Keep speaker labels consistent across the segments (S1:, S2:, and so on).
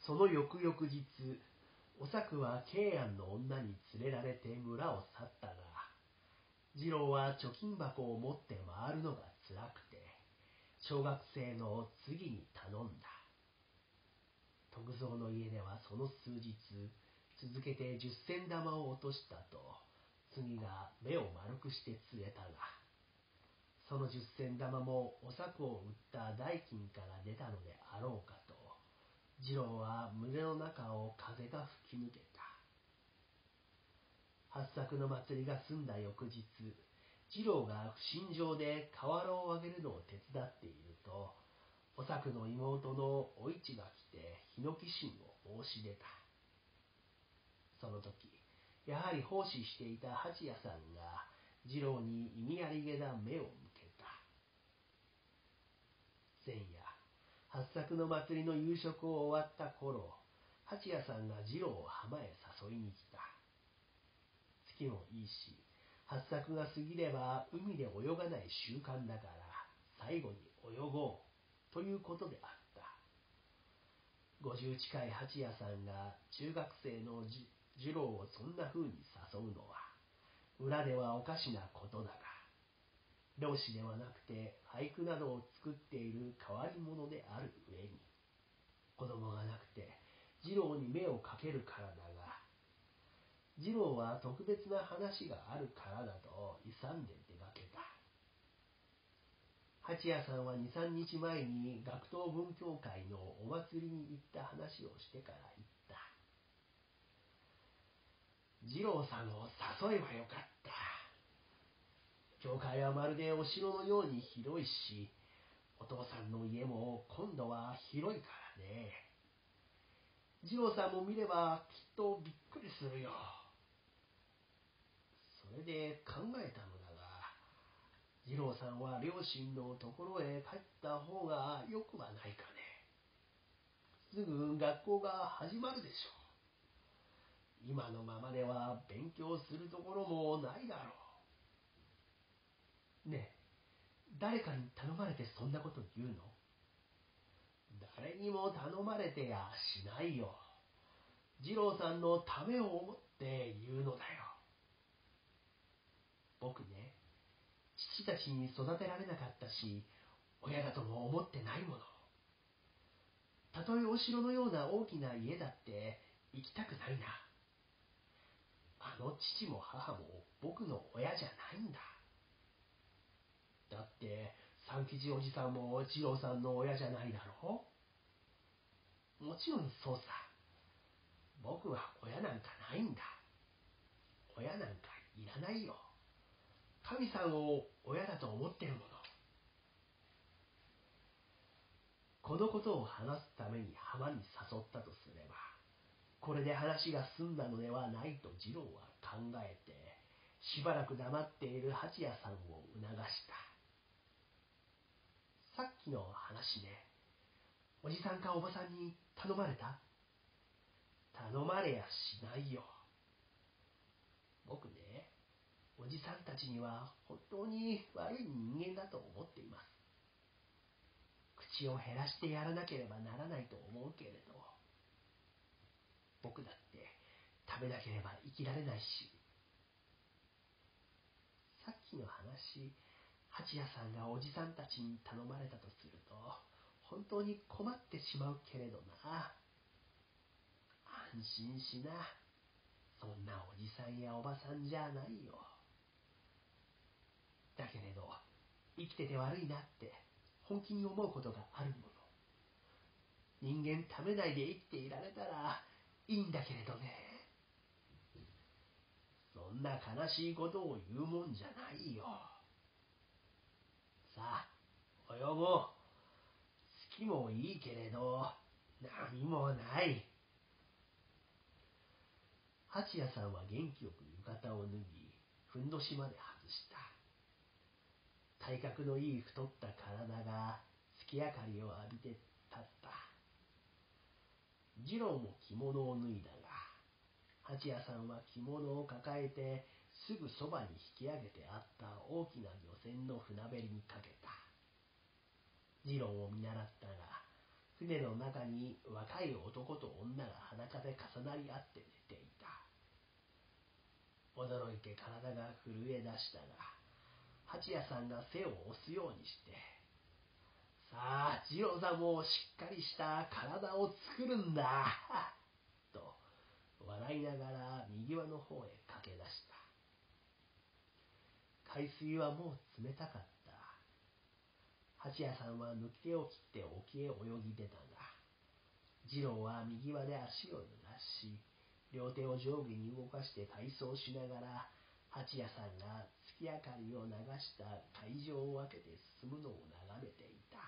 S1: その翌々日、おさくは慶安の女に連れられて村を去ったが、次郎は貯金箱を持って回るのがつらくて、小学生の次に頼んだ。徳蔵の家ではその数日、続けて10銭玉を落としたと、次が目を丸くして告げたが、その10銭玉もおさくを売った代金から出たのであろうかと、次郎は胸の中を風が吹き抜けた。八作の祭りが済んだ翌日、次郎が不審状で瓦を上げるのを手伝っていると、おさくの妹のお市が来て日野寄進を申し出た。その時、やはり奉仕していた八谷さんが次郎に意味ありげな目を向けた。前夜、八作の祭りの夕食を終わった頃、八谷さんが次郎を浜へ誘いに来た。月もいいし、八作が過ぎれば海で泳がない習慣だから、最後に泳ごうということであった。50近い八谷さんが中学生の次郎をそんな風に誘うのは、裏ではおかしなことだが、漁師ではなくて俳句などを作っている変わり者である上に、子供がなくて次郎に目をかけるからだが、次郎は特別な話があるからだと勇んで出かけた。八谷さんは2、3日前に学頭文教会のお祭りに行った話をしてから言った。次郎さんを誘えばよかった。教会はまるでお城のように広いし、お父さんの家も今度は広いからね。次郎さんも見ればきっとびっくりするよ。それで考えたのだが、次郎さんは両親のところへ帰った方がよくはないかね。すぐ学校が始まるでしょう。今のままでは勉強するところもないだろう。ねえ、誰かに頼まれてそんなこと言うの？誰にも頼まれてやしないよ。次郎さんのためを思って言うのだよ。僕ね、父たちに育てられなかったし、親だとも思ってないもの。たとえお城のような大きな家だって行きたくないな。あの父も母も僕の親じゃないんだ。だって三吉おじさんも次郎さんの親じゃないだろう。もちろんそうさ。僕は親なんかないんだ。親なんかいらないよ。神さんを親だと思ってるもの。このことを話すために浜に誘ったとすれば、これで話が済んだのではないと次郎は考えて、しばらく黙っている八谷さんを促した。さっきの話ね、おじさんかおばさんに頼まれた？頼まれやしないよ。僕ね、おじさんたちには本当に悪い人間だと思っています。口を減らしてやらなければならないと思うけれど、僕だって食べなければ生きられないし。さっきの話、八谷さんがおじさんたちに頼まれたとすると、本当に困ってしまうけれどな。安心しな。そんなおじさんやおばさんじゃないよ。だけれど、生きてて悪いなって本気に思うことがあるもの。人間食べないで生きていられたらいいんだけれどね。そんな悲しいことを言うもんじゃないよ。さあ、泳ごう。月もいいけれど、波もない。八谷さんは元気よく浴衣を脱ぎ、ふんどしまで外した。体格のいい太った体が月明かりを浴びて立った。次郎も着物を脱いだが、八谷さんは着物を抱えてすぐそばに引き上げてあった大きな漁船の船べりにかけた。次郎を見習ったが、 船の中に若い男と女が裸で重なり合って寝ていた。驚いて体が震え出したが、八谷さんが背を押すようにして、さあ、次郎さんもしっかりした体を作るんだと笑いながら右輪の方へ駆け出した。海水はもう冷たかった。八谷さんは抜き手を切って沖へ泳ぎ出たが、次郎は右輪で足を濡らし、両手を上下に動かして体操しながら、八谷さんが月明かりを流した海上を分けて進むのを眺めていた。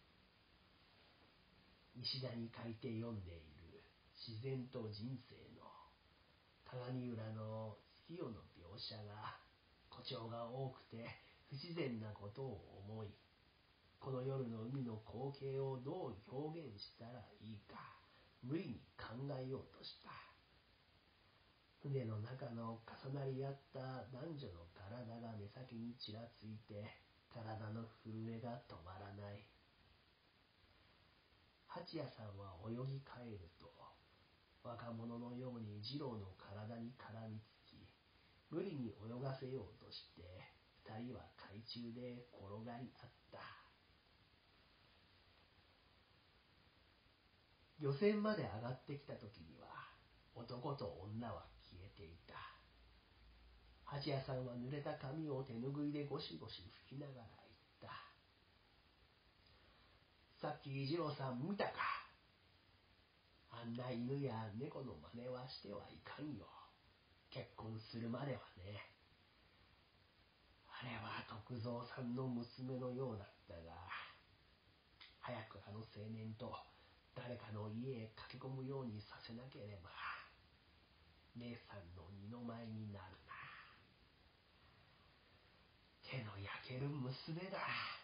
S1: 石田に書いて読んでいる自然と人生の鏡裏の月夜の描写が誇張が多くて不自然なことを思い、この夜の海の光景をどう表現したらいいか無理に考えようとした。船の中の重なり合った男女の体が目先にちらついて、体の震えが止まらない。八谷さんは泳ぎ帰ると、若者のように次郎の体に絡みつき、無理に泳がせようとして、二人は海中で転がり合った。漁船まで上がってきた時には、男と女は消えていた。八谷さんは濡れた髪を手ぬぐいでゴシゴシ拭きながら言った。さっき次郎さん見たか。あんな犬や猫の真似はしてはいかんよ。結婚するまではね。あれは徳蔵さんの娘のようだったが、早くあの青年と誰かの家へ駆け込むようにさせなければ、姉さんの二の舞になるな。手の焼ける娘だ。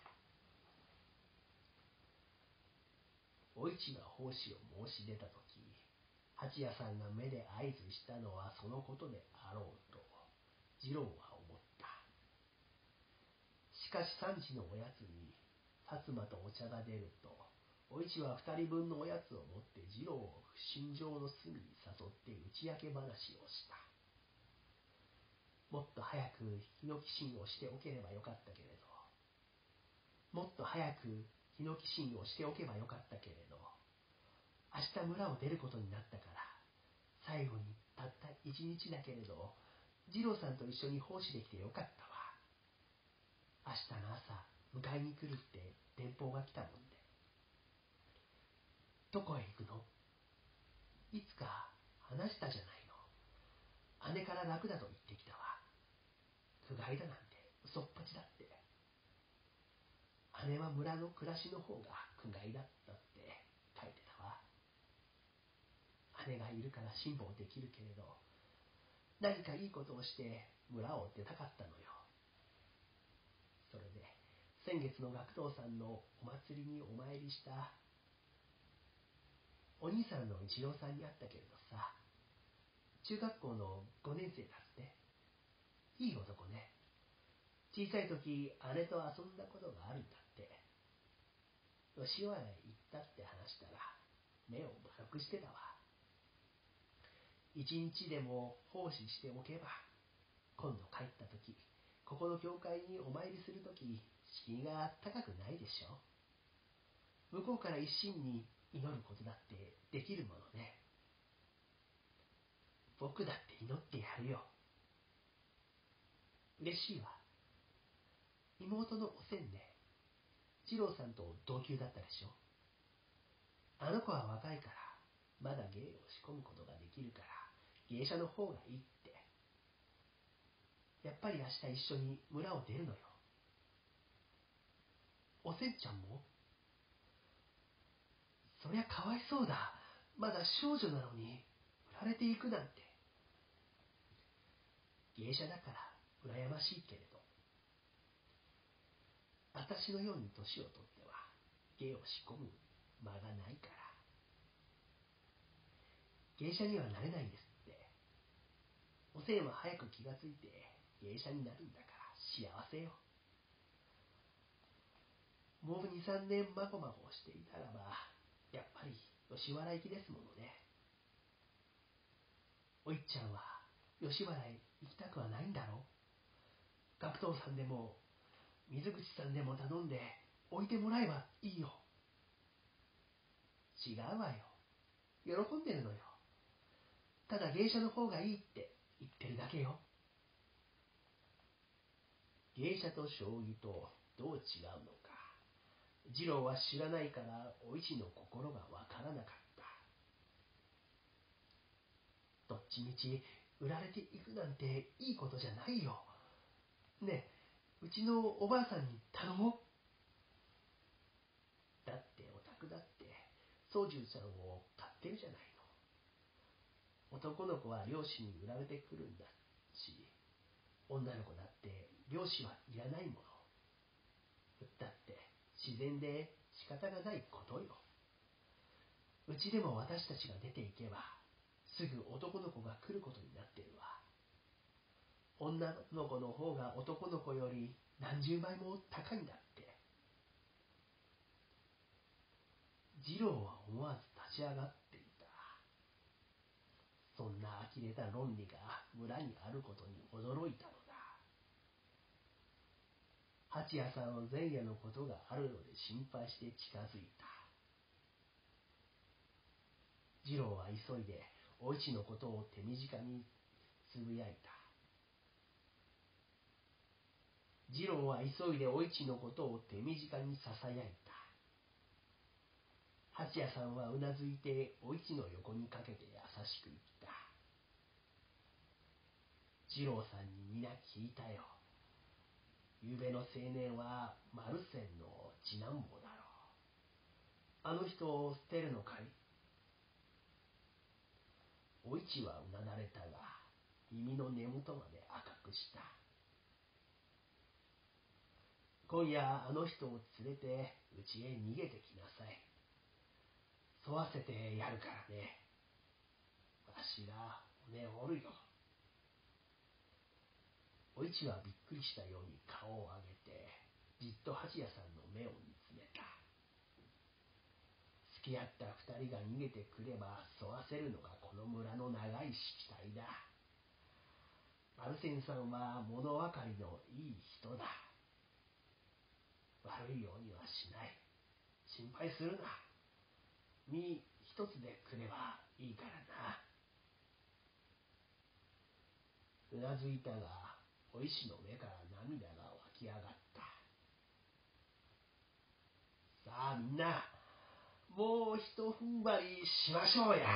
S1: お市が奉仕を申し出たとき、八谷さんが目で合図したのはそのことであろうと、次郎は思った。しかし3時のおやつに、薩摩とお茶が出ると、お市は2人分のおやつを持って次郎を不審状の隅に誘って打ち明け話をした。もっと早くヒノキ神をしておければよかったけれど、もっと早くヒノキ神をしておけばよかったけれど、明日村を出ることになったから、最後にたった1日だけれど、次郎さんと一緒に奉仕できてよかったわ。明日の朝、迎えに来るって電報が来たもんで。どこへ行くの？いつか話したじゃないの。姉から楽だと言ってきたわ。不甲斐だなんて嘘っぱちだって。姉は村の暮らしの方が苦外だったって書いてたわ。姉がいるから辛抱できるけれど、何かいいことをして村を出たかったのよ。それで先月の学童さんのお祭りにお参りしたお兄さんの一郎さんに会ったけれどさ、中学校の5年生だって。いい男ね。小さい時姉と遊んだことがあるんだって。吉原へ行ったって話したら目を丸くしてたわ。一日でも奉仕しておけば、今度帰った時、ここの教会にお参りする時、敷居が高くないでしょ。向こうから一心に祈ることだってできるものね。僕だって祈ってやるよ。嬉しいわ。妹のおせんね、次郎さんと同級だったでしょ。あの子は若いから、まだ芸を仕込むことができるから、芸者の方がいいって。やっぱり明日一緒に村を出るのよ。おせんちゃんも？そりゃかわいそうだ。まだ少女なのに、売られていくなんて。芸者だから羨ましいけれど、私のように年を取っては芸を仕込む間がないから。芸者にはなれないんですって。おせんは早く気がついて芸者になるんだから幸せよ。もう2、3年まごまごしていたらば、 やっぱり吉原行きですものね。おいっちゃんは吉原へ行きたくはないんだろう。学藤さんでも水口さんでも頼んで置いてもらえばいいよ。違うわよ。喜んでるのよ。ただ芸者の方がいいって言ってるだけよ。芸者と将棋とどう違うのか。次郎は知らないからお市の心がわからなかった。どっちみち売られていくなんていいことじゃないよ。ねえ、うちのおばあさんに頼もう。だってお宅だって宗十さんを買ってるじゃないの。男の子は漁師に売られてくるんだし、女の子だって漁師はいらないもの。だって自然で仕方がないことよ。うちでも私たちが出ていけばすぐ男の子が来ることになってるわ。女の子の方が男の子より何十倍も高いんだって。次郎は思わず立ち上がっていた。そんな呆れた論理が村にあることに驚いたのだ。八谷さんは前夜のことがあるので心配して近づいた。次郎は急いでお市のことを手短につぶやいた。次郎は急いでお市のことを手短にささやいた。八谷さんはうなずいてお市の横にかけて優しく言った。次郎さんに皆聞いたよ。ゆうべの青年は丸仙の次男坊だろう。あの人を捨てるのかい。お市はうなだれたが耳の根元まで赤くした。今夜あの人を連れてうちへ逃げてきなさい。沿わせてやるからね。わしが骨を折るよ。お市はびっくりしたように顔を上げてじっと八谷さんの目を見つめた。付き合った二人が逃げてくれば沿わせるのがこの村の長いしきたりだ。丸仙さんは物分かりのいい人だ。悪いようにはしない。心配するな。身一つでくればいいからな。うなずいたがお石の目から涙が湧き上がった。さあみんなもう一踏ん張りしましょうや。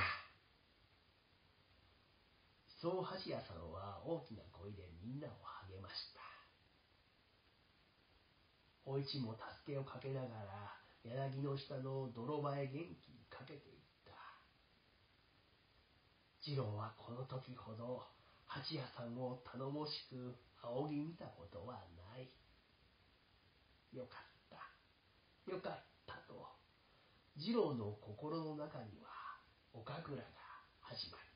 S1: そう八谷さんは大きな声でみんなを励ました。お市も助けをかけながら柳の下の泥場へ元気にかけていった。次郎はこの時ほど八谷さんを頼もしく仰ぎ見たことはない。よかったよかったと次郎の心の中にはお神楽が始まった。